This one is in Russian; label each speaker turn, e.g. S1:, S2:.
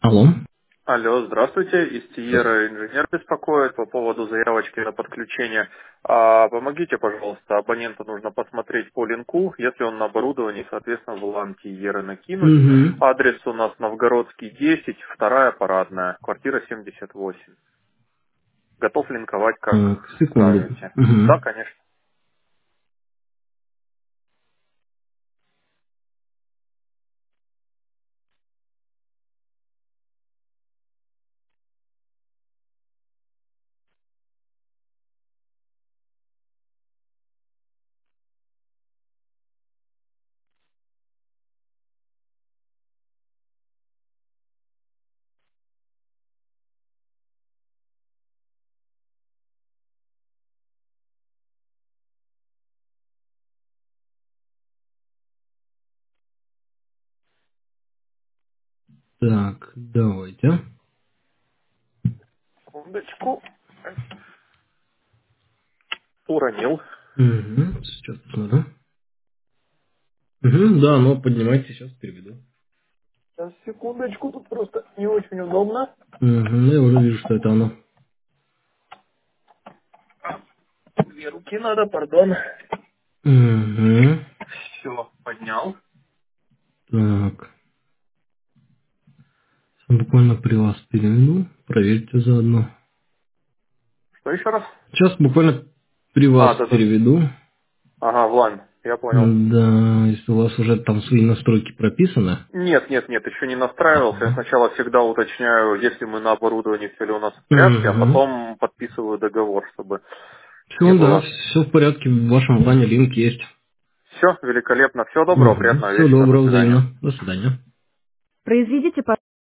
S1: Алло.
S2: Алло, здравствуйте. Из
S1: Здравствуйте.
S2: Тиера инженер беспокоит по поводу заявочки на подключение. Помогите, пожалуйста, абоненту нужно посмотреть по линку, если он на оборудовании, соответственно, в LAN Тиеры накинуть.
S1: Угу.
S2: Адрес у нас Новгородский 10, вторая парадная, квартира 78. Готов линковать, как
S1: Так, секунду.
S2: скажете. Да,
S1: Угу.
S2: конечно.
S1: Так, давайте.
S2: Секундочку. Уронил.
S1: Угу. Сейчас посмотрю. Угу, да, но поднимайте, сейчас переведу.
S2: Сейчас, секундочку, тут просто не очень удобно.
S1: Угу, я уже вижу, что это оно.
S2: Две руки надо, пардон.
S1: Угу.
S2: Все, поднял.
S1: Так, буквально при вас переведу. Проверьте заодно.
S2: Что еще раз?
S1: Сейчас буквально при вас
S2: Да-да.
S1: переведу.
S2: Ага, в лайн, я понял.
S1: Да, если у вас уже там свои настройки прописаны.
S2: Нет, нет, нет, еще не настраивался. Я
S1: Ага.
S2: сначала всегда уточняю, если мы на оборудовании, все ли у нас в порядке, а
S1: Угу.
S2: потом подписываю договор, чтобы не
S1: Все, да,
S2: было.
S1: все в порядке. В вашем плане линк есть.
S2: Все, великолепно. Всего доброго,
S1: Угу.
S2: приятного
S1: Всего
S2: вечера, до
S1: доброго,
S2: свидания.
S1: взаимно. До свидания.
S2: Произведите,